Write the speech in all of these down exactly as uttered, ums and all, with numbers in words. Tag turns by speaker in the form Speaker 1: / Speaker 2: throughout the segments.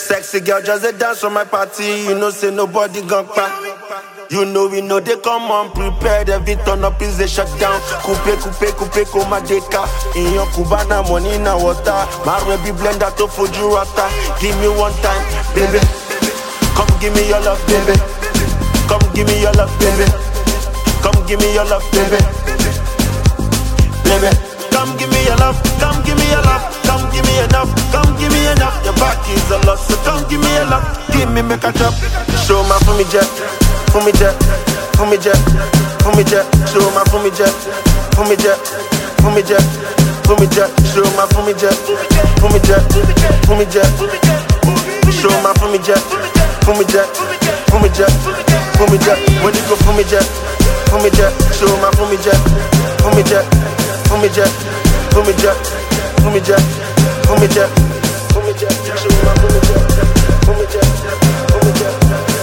Speaker 1: Sexy girl just a dance for my party. You know say nobody gon' cry. You know we know they come on prepared. Every turn up is a shutdown. Coupe, coupe, coupe, come deka. In your Cubana money na water. Marwe be blender to Fuji rata. Give me one time, baby. Come give me your love, baby. Come give me your love, baby. Come give me your love, baby. Baby, come give me your love. Come give me your love. Come give me enough. Come give me enough. Your back is a lot, so come give me your love. Give me make a drop. Show my for me jet. For me jet, for me jet, for me jet, show my for me jet, for me jet, for me jet, for me jet, show my for me jet, for me jet, for me jet, show my for me jet, for me jet, for me jet, for me jet, when you go for me jet, for me jet, show my for me jet, for me jet, for me jet, for me jet, for me jet, for me jet, for me jet, show my for me jet, for me jet, for me jet.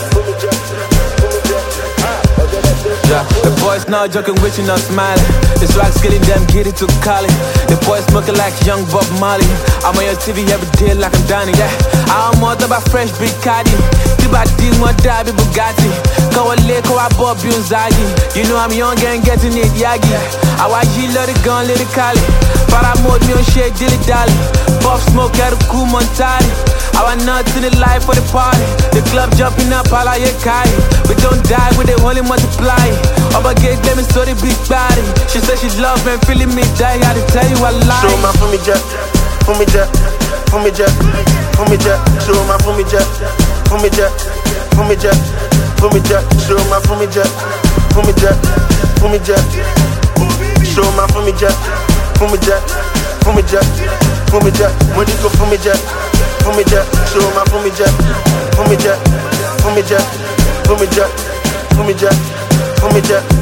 Speaker 2: Yeah, the boys now joking with you, not smiling. The swag's getting them, get it to college. The boys smoking like young Bob Marley. I'm on your T V every day like I'm dining, yeah. I'm more about fresh big caddy. Tiba di mo dabi Bugatti. Kawa le kawa Bob Yunzagi. You know I'm young and getting it yagi. I watch you let it gun, let it cali. Para mode me on shit, dilly dally. Puff smoke at a cool Montari. I want nuts in the life for the party. The club jumping up, all I kai. We don't die, we they only multiply. Oba gate them is so the big body. She said she love me, feeling me die. I had to tell you I lie.
Speaker 1: Show my for me jet, for me jet, for me jet, for me jet. Show my for me jet, for me jet, for me jet, for me jet. Show my for me jet, for me jet, for me jet. Show my for me jet, for me jet, for me jet, for me jet. When you go for me jet. For me jet, show my for me jet, for me jet, for me jet, for me jet, for me jet, for me jet.